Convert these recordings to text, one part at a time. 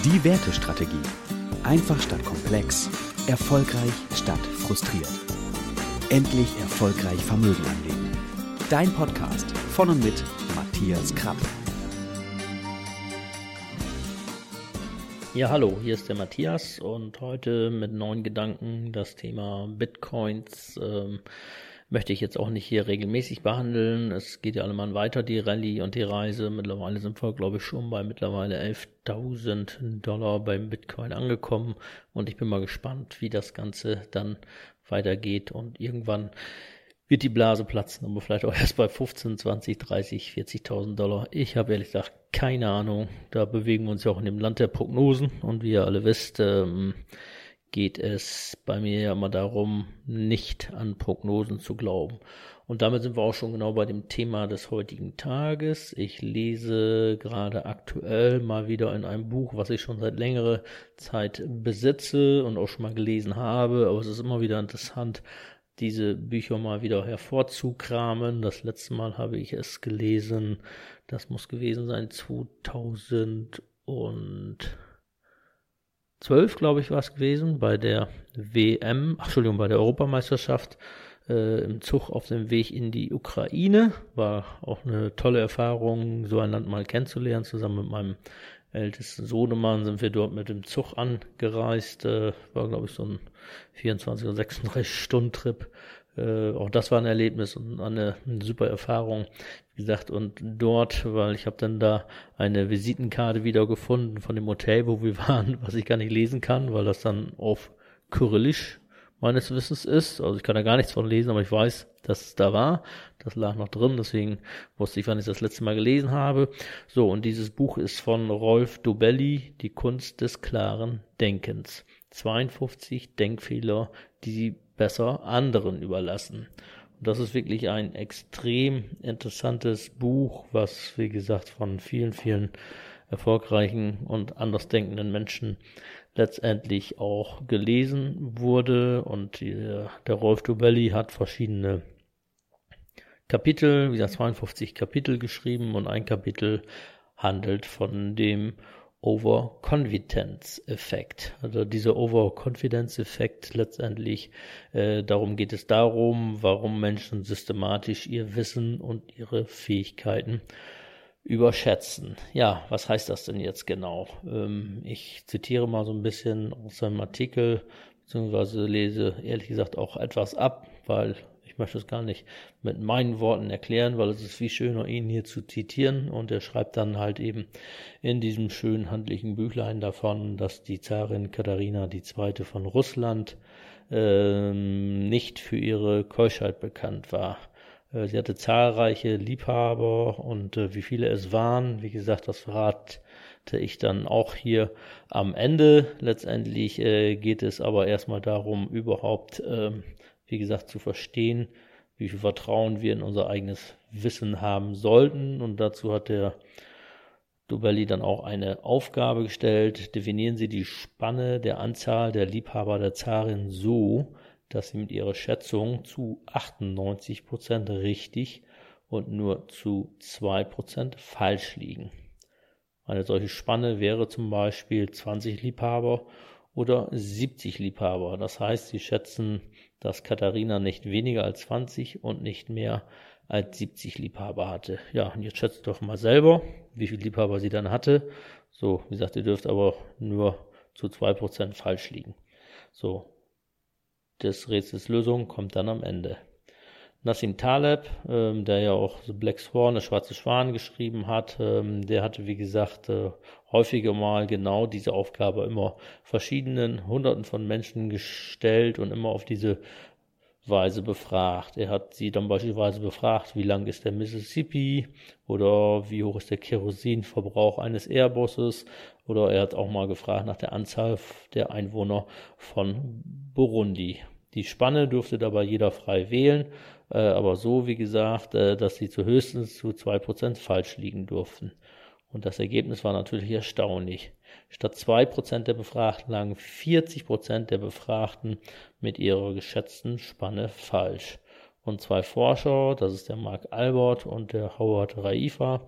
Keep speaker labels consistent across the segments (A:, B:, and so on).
A: Die Wertestrategie. Einfach statt komplex. Erfolgreich statt frustriert. Endlich erfolgreich Vermögen anlegen. Dein Podcast von und mit Matthias Krapp.
B: Ja, hallo, hier ist der Matthias und heute mit neuen Gedanken das Thema Bitcoins möchte ich jetzt auch nicht hier regelmäßig behandeln. Es geht ja allemal weiter, die Rallye und die Reise. Mittlerweile sind wir, glaube ich, schon bei mittlerweile $11.000 beim Bitcoin angekommen und ich bin mal gespannt, wie das Ganze dann weitergeht und irgendwann wird die Blase platzen, aber vielleicht auch erst bei 15, 20, 30, $40.000. Ich habe ehrlich gesagt keine Ahnung. Da bewegen wir uns ja auch in dem Land der Prognosen und wie ihr alle wisst, geht es bei mir ja immer darum, nicht an Prognosen zu glauben. Und damit sind wir auch schon genau bei dem Thema des heutigen Tages. Ich lese gerade aktuell mal wieder in einem Buch, was ich schon seit längerer Zeit besitze und auch schon mal gelesen habe, aber es ist immer wieder interessant, diese Bücher mal wieder hervorzukramen. Das letzte Mal habe ich es gelesen, das muss gewesen sein 2012, glaube ich, war es gewesen, bei der bei der Europameisterschaft im Zug auf dem Weg in die Ukraine. War auch eine tolle Erfahrung, so ein Land mal kennenzulernen. Zusammen mit meinem ältesten Sohnemann sind wir dort mit dem Zug angereist. War, glaube ich, so ein 24 oder 36 Stunden Trip. Auch das war ein Erlebnis und eine super Erfahrung, wie gesagt, und dort, weil ich habe dann da eine Visitenkarte wieder gefunden von dem Hotel, wo wir waren, was ich gar nicht lesen kann, weil das dann auf Kyrillisch meines Wissens ist, also ich kann da gar nichts von lesen, aber ich weiß, dass es da war, das lag noch drin, deswegen wusste ich, wann ich das letzte Mal gelesen habe. So, und dieses Buch ist von Rolf Dobelli, Die Kunst des klaren Denkens. 52 Denkfehler, die Sie besser anderen überlassen. Und das ist wirklich ein extrem interessantes Buch, was, wie gesagt, von vielen, vielen erfolgreichen und andersdenkenden Menschen letztendlich auch gelesen wurde. Und der Rolf Dobelli hat verschiedene Kapitel, wie gesagt 52 Kapitel geschrieben und ein Kapitel handelt von dem Overconfidence-Effekt. Also dieser Overconfidence-Effekt letztendlich, darum geht es darum, warum Menschen systematisch ihr Wissen und ihre Fähigkeiten überschätzen. Ja, was heißt das denn jetzt genau? Ich zitiere mal so ein bisschen aus seinem Artikel, beziehungsweise lese ehrlich gesagt auch etwas ab, weil ich möchte es gar nicht mit meinen Worten erklären, weil es ist viel schöner, ihn hier zu zitieren. Und er schreibt dann halt eben in diesem schönen handlichen Büchlein davon, dass die Zarin Katharina II. Von Russland nicht für ihre Keuschheit bekannt war. Sie hatte zahlreiche Liebhaber und wie viele es waren, wie gesagt, das verrate ich dann auch hier am Ende. Letztendlich geht es aber erstmal darum, überhaupt wie gesagt, zu verstehen, wie viel Vertrauen wir in unser eigenes Wissen haben sollten. Und dazu hat der Dobelli dann auch eine Aufgabe gestellt. Definieren Sie die Spanne der Anzahl der Liebhaber der Zarin so, dass sie mit ihrer Schätzung zu 98% richtig und nur zu 2% falsch liegen. Eine solche Spanne wäre zum Beispiel 20 Liebhaber oder 70 Liebhaber. Das heißt, sie schätzen, dass Katharina nicht weniger als 20 und nicht mehr als 70 Liebhaber hatte. Ja, und jetzt schätzt doch mal selber, wie viele Liebhaber sie dann hatte. So, wie gesagt, ihr dürft aber nur zu 2% falsch liegen. So, des Rätsels Lösung kommt dann am Ende. Nassim Taleb, der ja auch The Black Swan, der schwarze Schwan geschrieben hat, der hatte, wie gesagt, häufiger mal genau diese Aufgabe immer verschiedenen Hunderten von Menschen gestellt und immer auf diese Weise befragt. Er hat sie dann beispielsweise befragt, wie lang ist der Mississippi oder wie hoch ist der Kerosinverbrauch eines Airbusses, oder er hat auch mal gefragt nach der Anzahl der Einwohner von Burundi. Die Spanne durfte dabei jeder frei wählen, aber so, wie gesagt, dass sie höchstens zu 2% falsch liegen durften. Und das Ergebnis war natürlich erstaunlich. Statt 2% der Befragten lagen 40% der Befragten mit ihrer geschätzten Spanne falsch. Und zwei Forscher, das ist der Mark Albert und der Howard Raifa,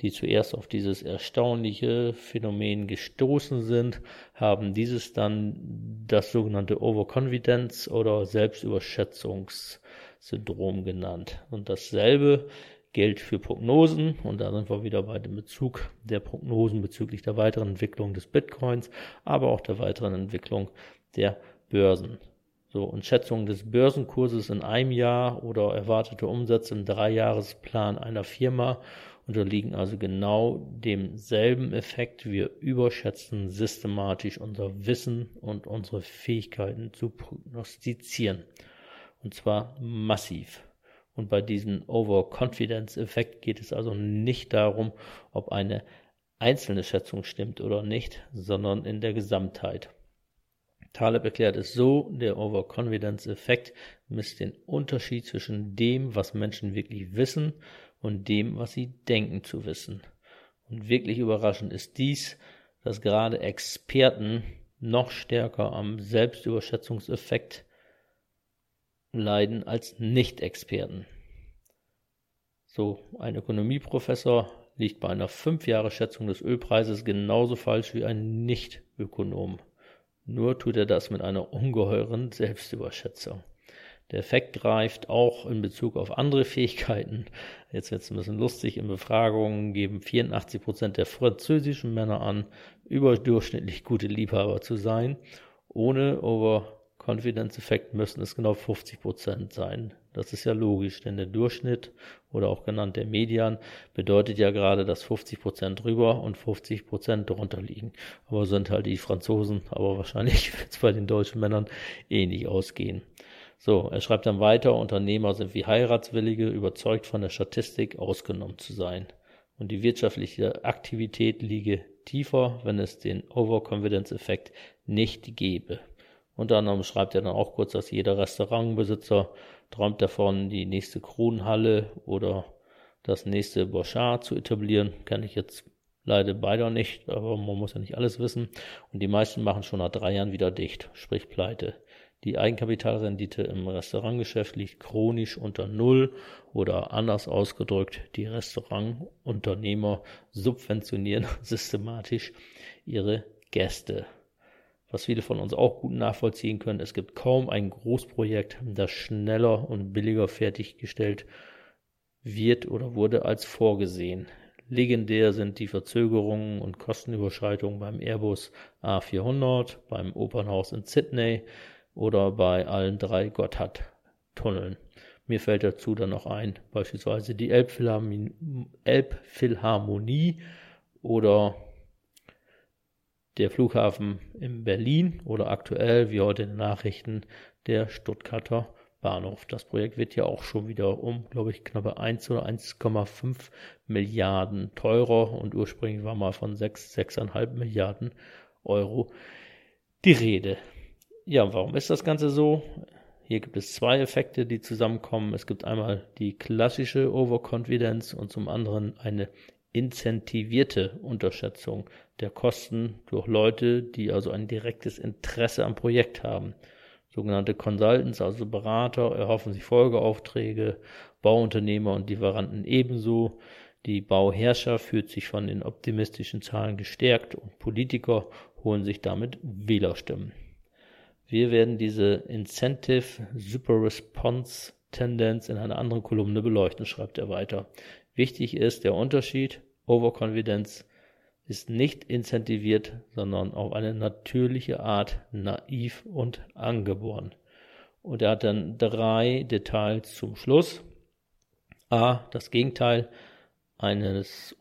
B: die zuerst auf dieses erstaunliche Phänomen gestoßen sind, haben dieses dann das sogenannte Overconfidence oder Selbstüberschätzungssyndrom genannt. Und dasselbe gilt für Prognosen, und da sind wir wieder bei dem Bezug der Prognosen bezüglich der weiteren Entwicklung des Bitcoins, aber auch der weiteren Entwicklung der Börsen. So, und Schätzungen des Börsenkurses in einem Jahr oder erwartete Umsätze im 3-Jahresplan einer Firma unterliegen also genau demselben Effekt. Wir überschätzen systematisch unser Wissen und unsere Fähigkeiten zu prognostizieren. Und zwar massiv. Und bei diesem Overconfidence-Effekt geht es also nicht darum, ob eine einzelne Schätzung stimmt oder nicht, sondern in der Gesamtheit. Taleb erklärt es so: Der Overconfidence-Effekt misst den Unterschied zwischen dem, was Menschen wirklich wissen, und dem, was sie denken zu wissen. Und wirklich überraschend ist dies, dass gerade Experten noch stärker am Selbstüberschätzungseffekt leiden als Nicht-Experten. So, ein Ökonomieprofessor liegt bei einer 5-Jahres-Schätzung des Ölpreises genauso falsch wie ein Nicht-Ökonom. Nur tut er das mit einer ungeheuren Selbstüberschätzung. Der Effekt greift auch in Bezug auf andere Fähigkeiten. Jetzt wird es ein bisschen lustig. In Befragungen geben 84% der französischen Männer an, überdurchschnittlich gute Liebhaber zu sein. Ohne Overconfidence-Effekt müssen es genau 50% sein. Das ist ja logisch, denn der Durchschnitt oder auch genannt der Median bedeutet ja gerade, dass 50% drüber und 50% drunter liegen. Aber sind halt die Franzosen, aber wahrscheinlich wird es bei den deutschen Männern ähnlich ausgehen. So, er schreibt dann weiter: Unternehmer sind wie Heiratswillige, überzeugt von der Statistik ausgenommen zu sein. Und die wirtschaftliche Aktivität liege tiefer, wenn es den Overconfidence-Effekt nicht gäbe. Unter anderem schreibt er dann auch kurz, dass jeder Restaurantbesitzer träumt davon, die nächste Kronhalle oder das nächste Boschart zu etablieren. Kann ich jetzt leider beide nicht, aber man muss ja nicht alles wissen. Und die meisten machen schon nach 3 Jahren wieder dicht, sprich Pleite. Die Eigenkapitalrendite im Restaurantgeschäft liegt chronisch unter 0 oder anders ausgedrückt, die Restaurantunternehmer subventionieren systematisch ihre Gäste. Was viele von uns auch gut nachvollziehen können: Es gibt kaum ein Großprojekt, das schneller und billiger fertiggestellt wird oder wurde als vorgesehen. Legendär sind die Verzögerungen und Kostenüberschreitungen beim Airbus A400, beim Opernhaus in Sydney oder bei allen 3 Gotthardtunneln. Mir fällt dazu dann noch ein, beispielsweise die Elbphilharmonie oder der Flughafen in Berlin oder aktuell, wie heute in den Nachrichten, der Stuttgarter Bahnhof. Das Projekt wird ja auch schon wieder um, glaube ich, knappe 1 oder 1,5 Milliarden teurer und ursprünglich war mal von 6,5 Milliarden Euro die Rede. Ja, warum ist das Ganze so? Hier gibt es 2 Effekte, die zusammenkommen. Es gibt einmal die klassische Overconfidence und zum anderen eine incentivierte Unterschätzung der Kosten durch Leute, die also ein direktes Interesse am Projekt haben. Sogenannte Consultants, also Berater, erhoffen sich Folgeaufträge, Bauunternehmer und Lieferanten ebenso. Die Bauherrscher fühlt sich von den optimistischen Zahlen gestärkt und Politiker holen sich damit Wählerstimmen. Wir werden diese Incentive Super Response Tendenz in einer anderen Kolumne beleuchten, schreibt er weiter. Wichtig ist der Unterschied: Overconfidence ist nicht incentiviert, sondern auf eine natürliche Art naiv und angeboren. Und er hat dann 3 Details zum Schluss. A. Das Gegenteil eines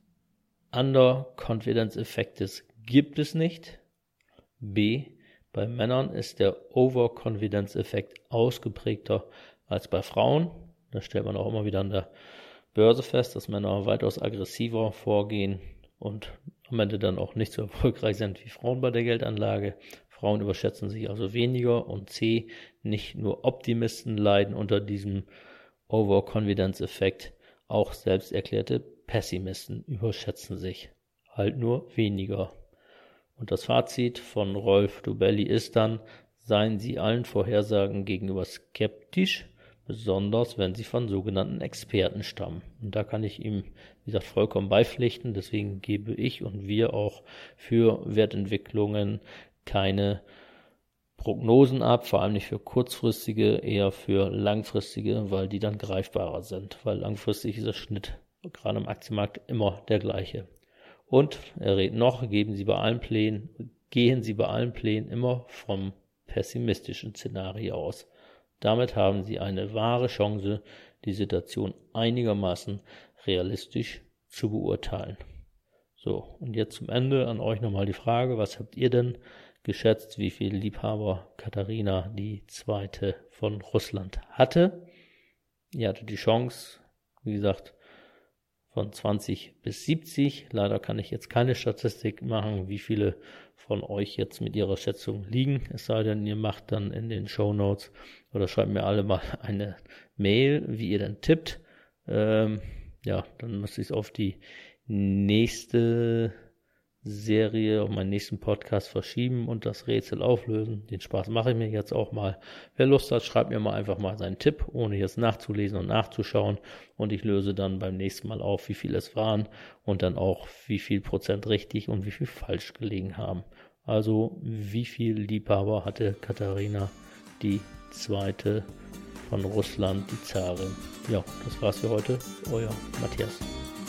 B: Underconfidence-Effektes gibt es nicht. B. Bei Männern ist der Overconfidence-Effekt ausgeprägter als bei Frauen. Da stellt man auch immer wieder an der Börse fest, dass Männer weitaus aggressiver vorgehen und am Ende dann auch nicht so erfolgreich sind wie Frauen bei der Geldanlage. Frauen überschätzen sich also weniger. Und C. Nicht nur Optimisten leiden unter diesem Overconfidence-Effekt, auch selbst erklärte Pessimisten überschätzen sich halt nur weniger. Und das Fazit von Rolf Dobelli ist dann: Seien Sie allen Vorhersagen gegenüber skeptisch. besonders wenn sie von sogenannten Experten stammen. Und da kann ich ihm, wie gesagt, vollkommen beipflichten. Deswegen gebe ich und wir auch für Wertentwicklungen keine Prognosen ab, vor allem nicht für kurzfristige, eher für langfristige, weil die dann greifbarer sind, weil langfristig ist der Schnitt gerade im Aktienmarkt immer der gleiche. Und er rät noch, gehen Sie bei allen Plänen immer vom pessimistischen Szenario aus. Damit haben Sie eine wahre Chance, die Situation einigermaßen realistisch zu beurteilen. So, und jetzt zum Ende an euch nochmal die Frage, was habt ihr denn geschätzt, wie viel Liebhaber Katharina die Zweite von Russland hatte? Ihr hattet die Chance, wie gesagt, von 20 bis 70. Leider kann ich jetzt keine Statistik machen, wie viele von euch jetzt mit ihrer Schätzung liegen. Es sei denn, ihr macht dann in den Shownotes oder schreibt mir alle mal eine Mail, wie ihr denn tippt. Dann müsste ich es auf die nächste Serie, auf meinen nächsten Podcast verschieben und das Rätsel auflösen. Den Spaß mache ich mir jetzt auch mal. Wer Lust hat, schreibt mir mal einfach mal seinen Tipp, ohne jetzt nachzulesen und nachzuschauen. Und ich löse dann beim nächsten Mal auf, wie viel es waren und dann auch, wie viel Prozent richtig und wie viel falsch gelegen haben. Also, wie viel Liebhaber hatte Katharina die Zweite von Russland, die Zarin? Ja, das war's für heute. Euer Matthias.